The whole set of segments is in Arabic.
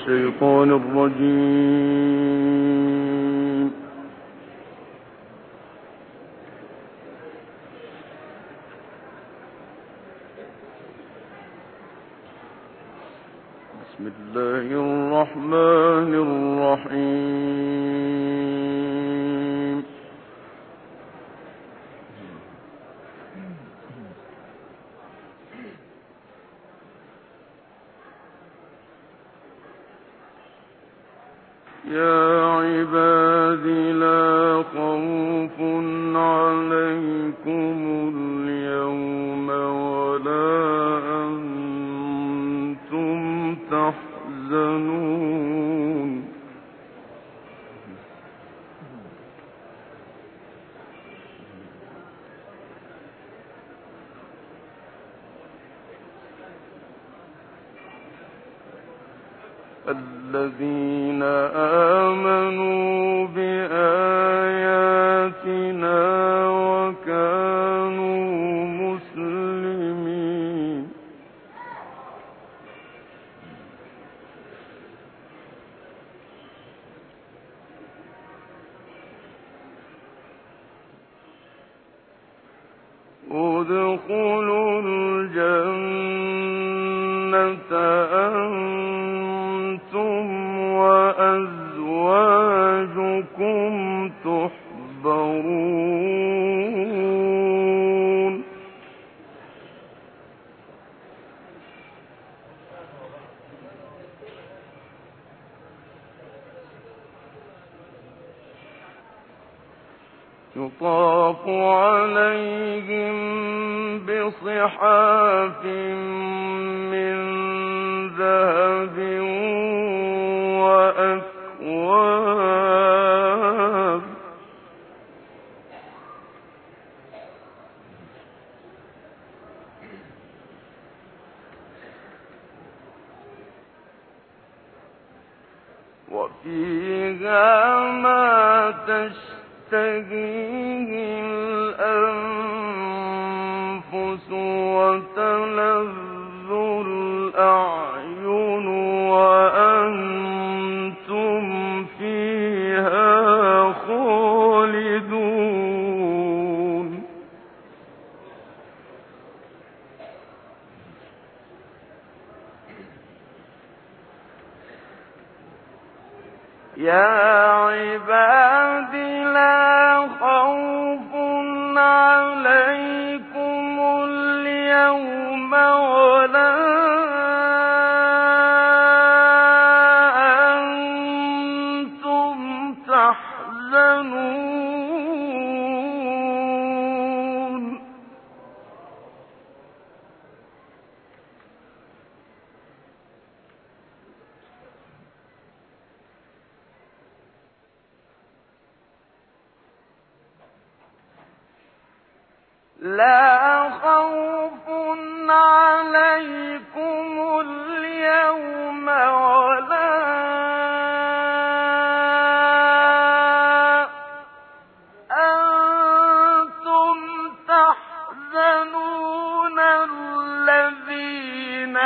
الشيطان الرجيم. بسم الله الرحمن الرحيم. يا عباد لا خوف عليكم اليوم ولا أنتم تحزنون. الذين آمنوا بآياتنا وكانوا مسلمين. ادخلوا الجنة أنتم وأزواجكم تحبرون. يطاف عليهم بصحاف من ذهب وأكواب وفيها ما تشتهيه الأنفس وتلذ الأعين وأنتم فيها خالدون. يا عباد لا خوف عليكم اليوم ولا أنتم تحزنون. لا خوف عليكم اليوم ولا أنتم تحزنون. الذين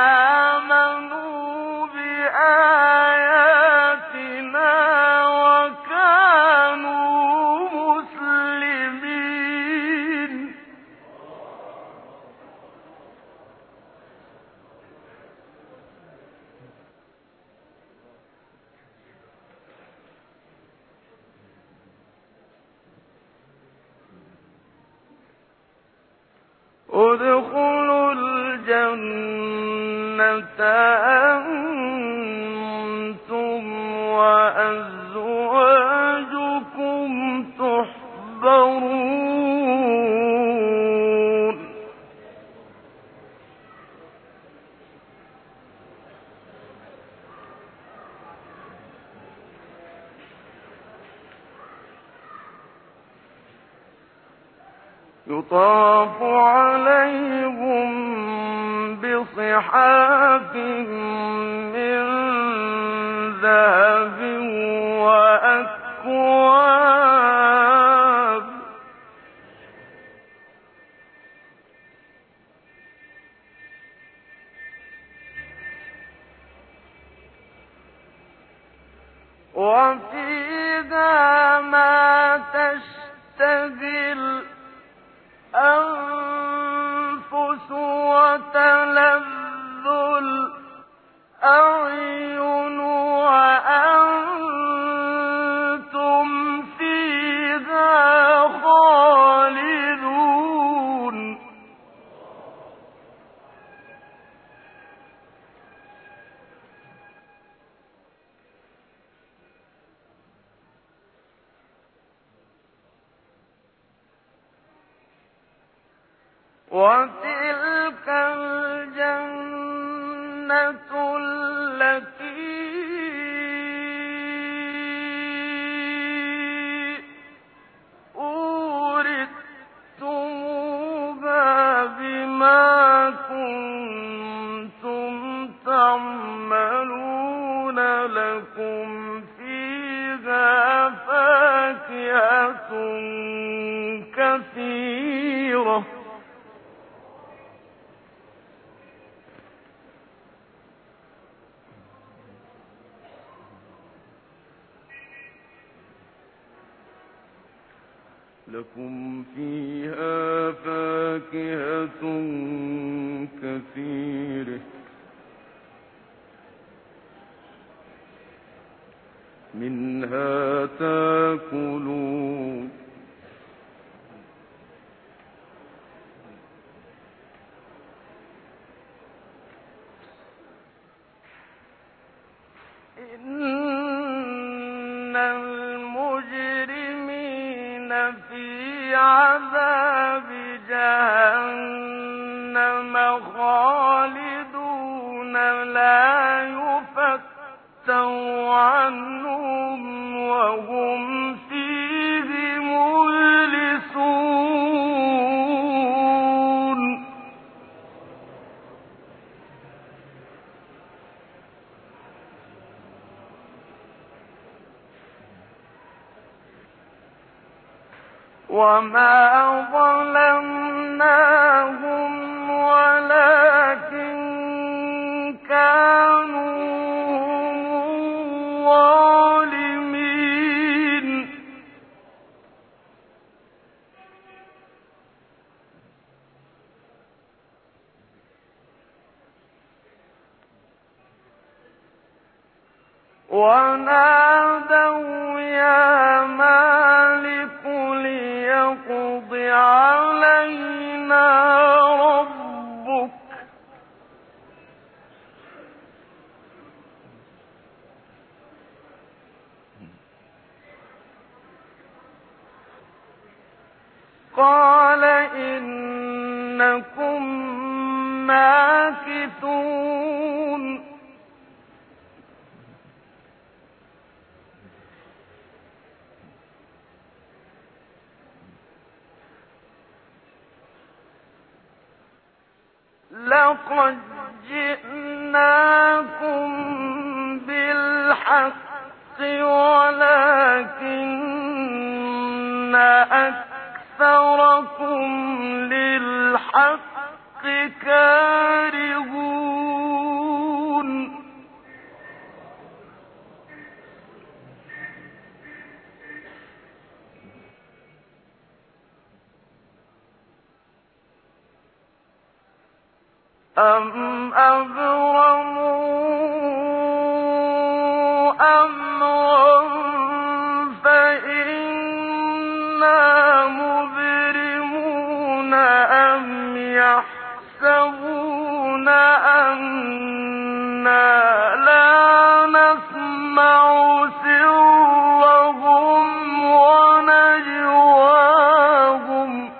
آمنوا بآياتنا وكانوا مسلمين. ادخلوا الجنة أنتم وأزواجكم تحبرون. يطاف عليهم بصحاف من ذهب وأكواب وفيها ما تشتهي الأنفس وتلذ الأعين وأنتم فيها خالدون وتلك الجنة التي أورثتموها بما كنتم تعملون لكم فيها فاكهة كثيرة لكم فيها فاكهة كثيرة منها تاكلون إن المجرمين في عذاب جهنم خالدون لا يفتر عنهم وهم فيه مبلسون وما ظلمناهم ولكن كانوا هم الظالمين ونادوا يا مالك ليقض علينا ربك قال إنكم ماكثون لقد جئناكم بالحق ولكن أكثركم للحق كارهون أم أبرموا أمرا فإنا مبرمون أم يحسبون أنا لا نسمع سرهم ونجواهم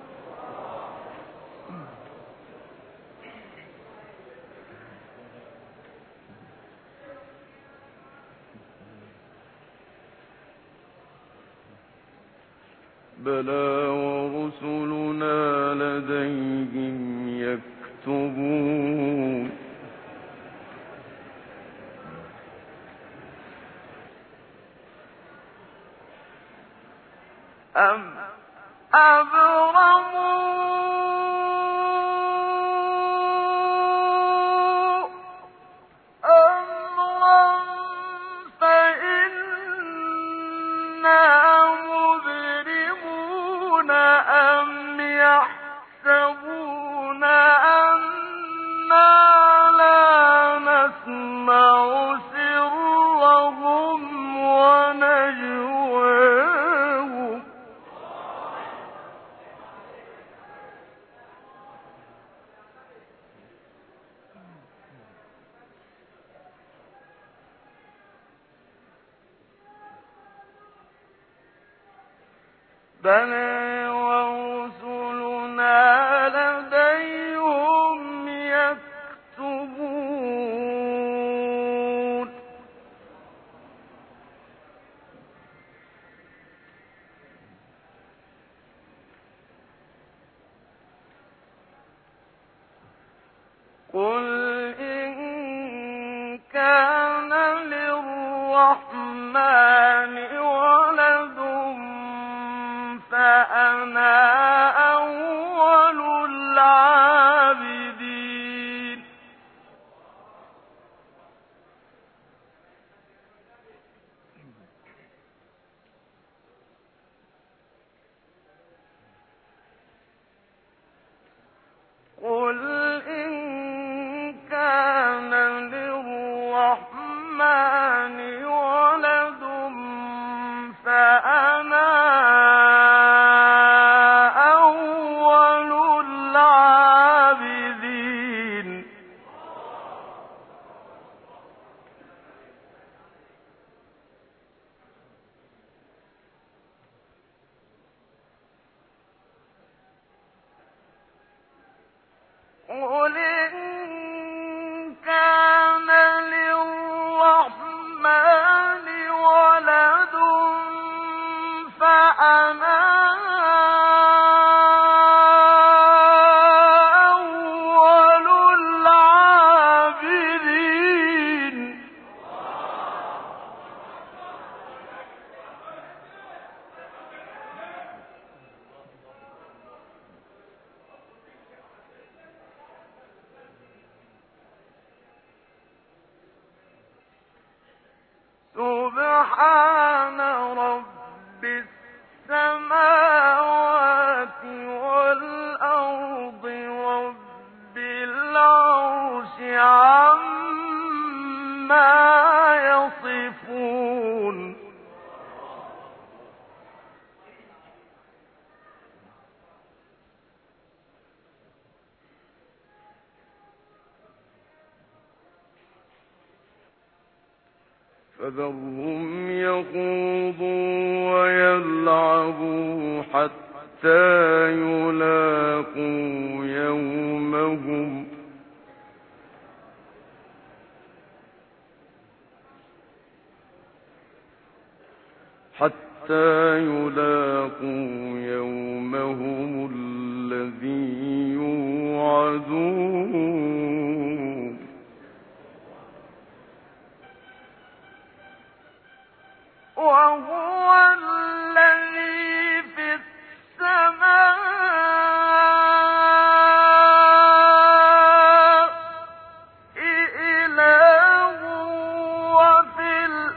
بلى ورسلنا لديهم يكتبون أم أبرموا أمرا فإنا سرهم ونجواهم بلى ورسلنا لديهم يكتبون قل إن كان للرحمن ولد فأنا أول العابدين قل إن كان للرحمن ولد فأنا قل إن كان للرحمن ولد فأنا أول العابدين سبحان رب السماوات والأرض رب العرش عما يصفون فذرهم يخوضوا ويلعبوا حتى يلاقوا يومهم الذي يوعدون وهو الذي في السماء إله وفي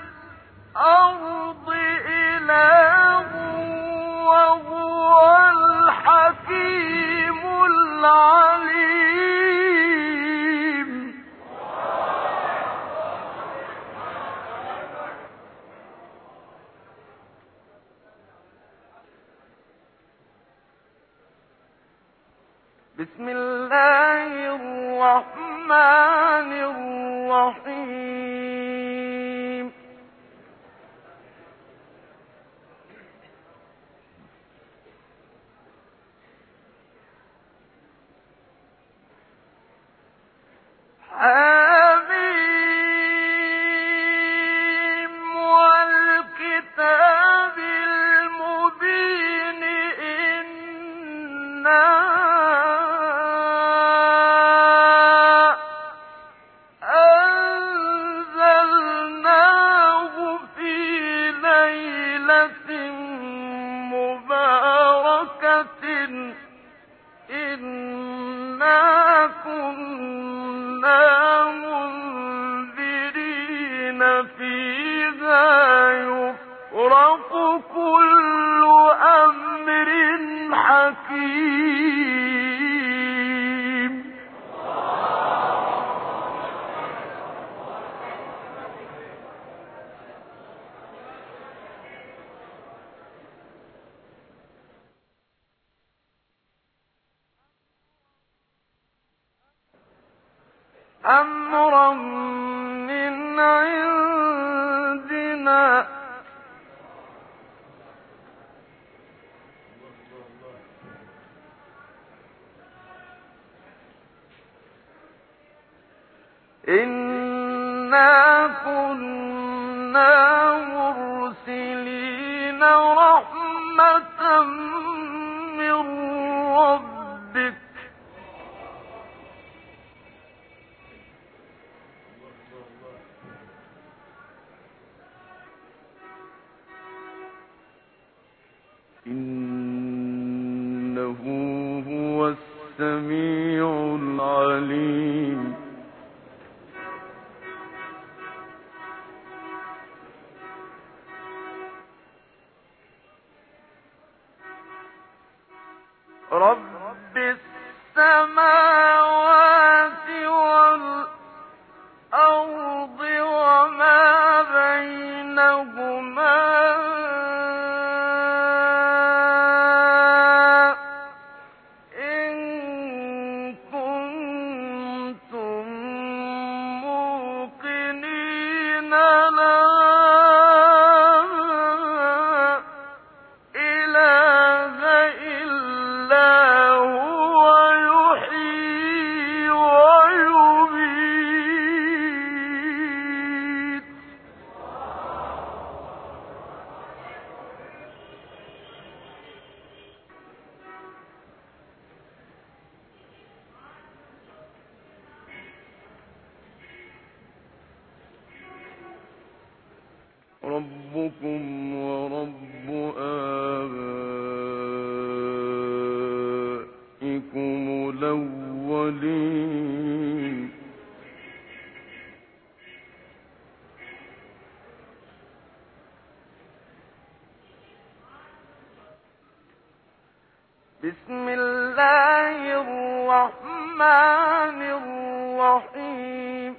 الأرض إله وهو الحكيم العليم بسم الله الرحمن الرحيم حميم والكتاب المبين إنا أنزلناه في ليلة مباركة إنا كنا منذرين فيها يفرق كل أمر حكيم أمرا من عندنا إنا كنا مرسلين رحمة من ربك إنه هو السميع العليم رب السماوات والأرض وما بينهما إن كنتم موقنين لا إله إلا هو يحيي ويميت ربكم ورب آبائكم الأولين بسم الله الرحمن الرحيم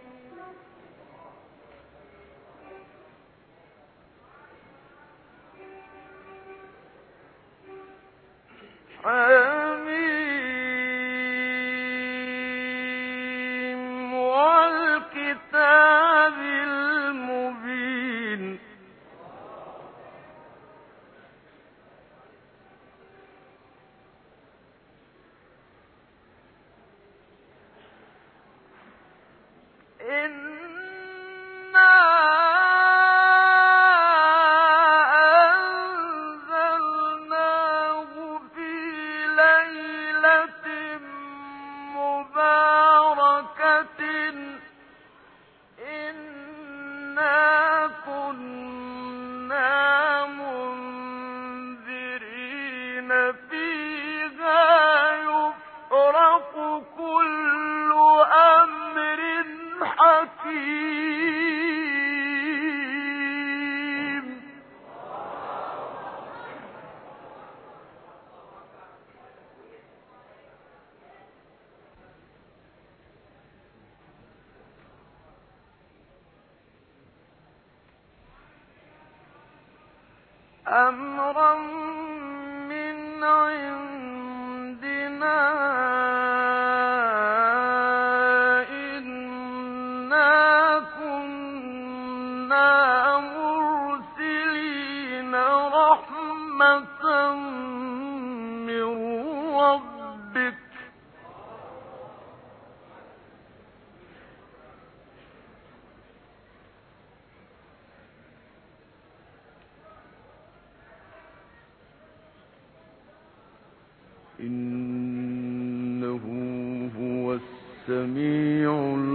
حميم والكتاب المبين إنا أنزلناه في ليلة مباركة إنا كنا منذرين فيها يفرق كل أمر حكيم أمرا من عندنا إنا كنا مرسلين رحمة من ربك إنه هو السميع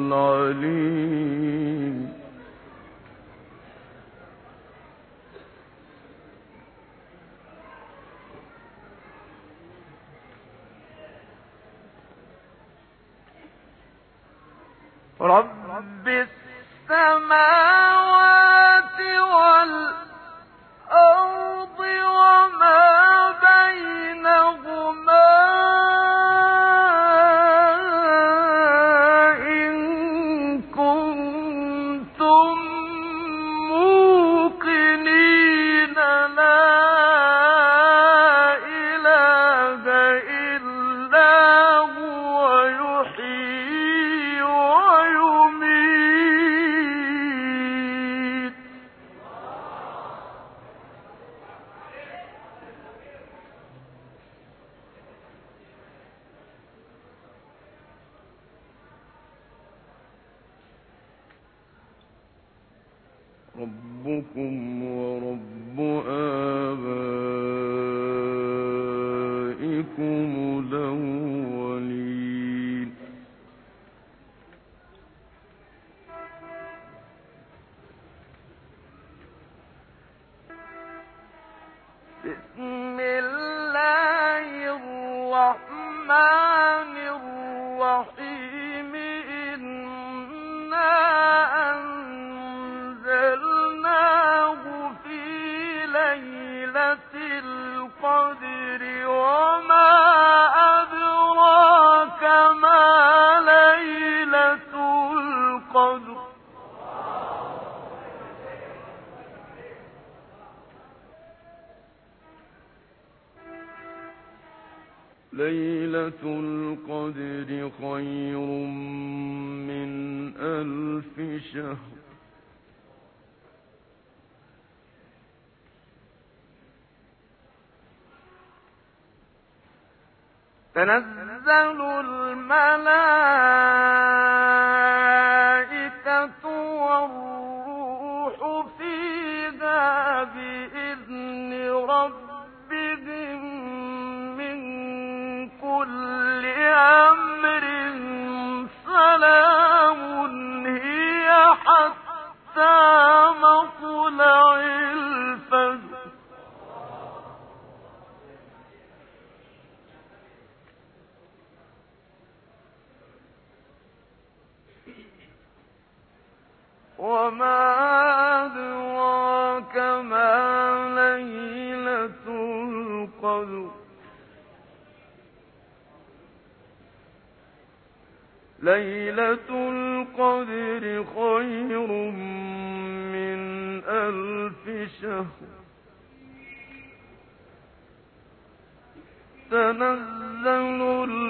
العليم رب السماوات والأرض وما بينهما إن كنتم موقنين لا إله إلا هو يحيي ويميت ربكم ورب آبائكم الأولين بسم الله الرحمن الرحيم إنا أنزلناه في ليلة القدر وما أدراك ما ليلة القدر ليلة القدر خير من 1000 شهر تنزل الملائكة والروح فيها بإذن ربهم من كل أمر سلام هي حتى مطلع الفجر وما أدراك ما ليلة القدر ليلة القدر خير من 1000 شهر تنزل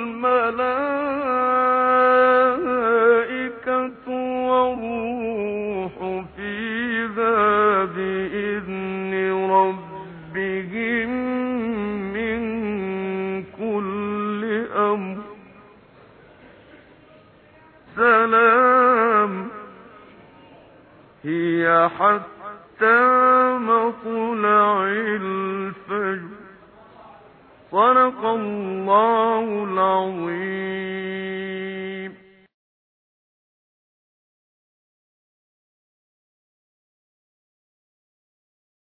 الملائكة والروح فيها بإذن ربهم من كل أمر سلام هي حتى مطلع الفجر صدق الله العظيم